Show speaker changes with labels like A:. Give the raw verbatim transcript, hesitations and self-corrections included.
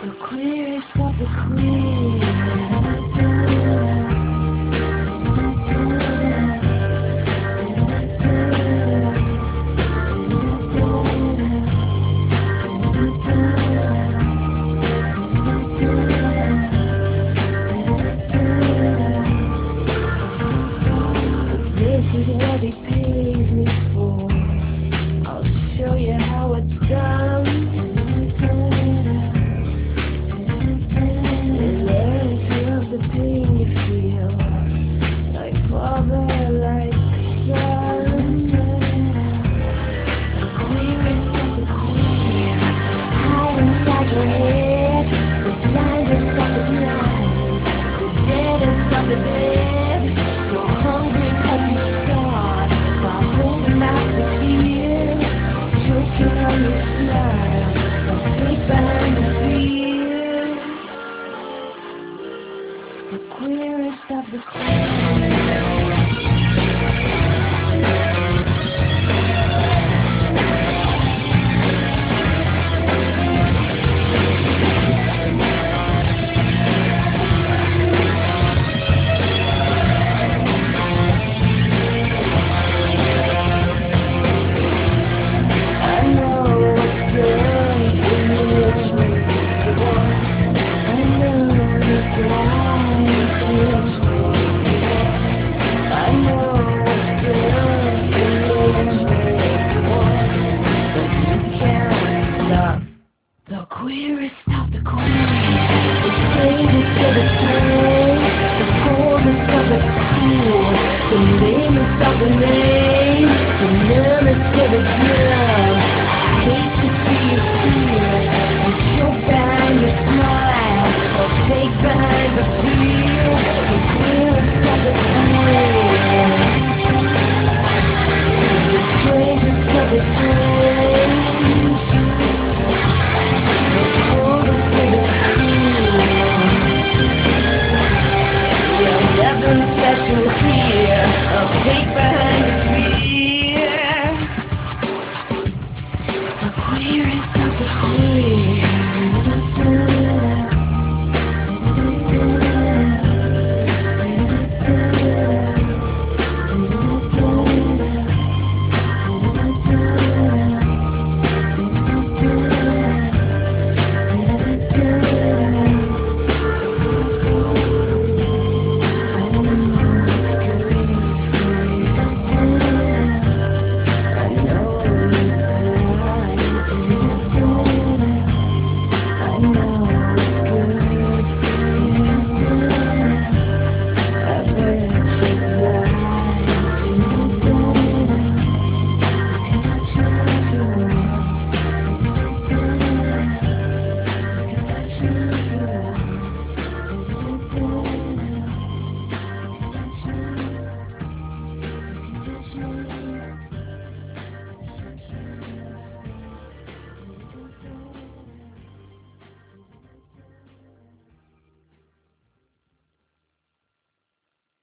A: The queerest of the queer. This is what he pays me for. I'll show you how it's done. Learn to love the pain you feel, like father, like son. The queerest of the queer, hide inside your head. The blindest of the blind, the deadest of the dead. You're hungry cause you starve, while holding back the tears, choking on your smile, the fake behind the fear. The queerest of the queer. I know what's good when you wish me once. I know that life gives me once. I know what's good when you wish me once. But you can't stop the queerest of the queer. The bravest of the brave, the coldest of the cool, the lamest of the lame, the numbest of the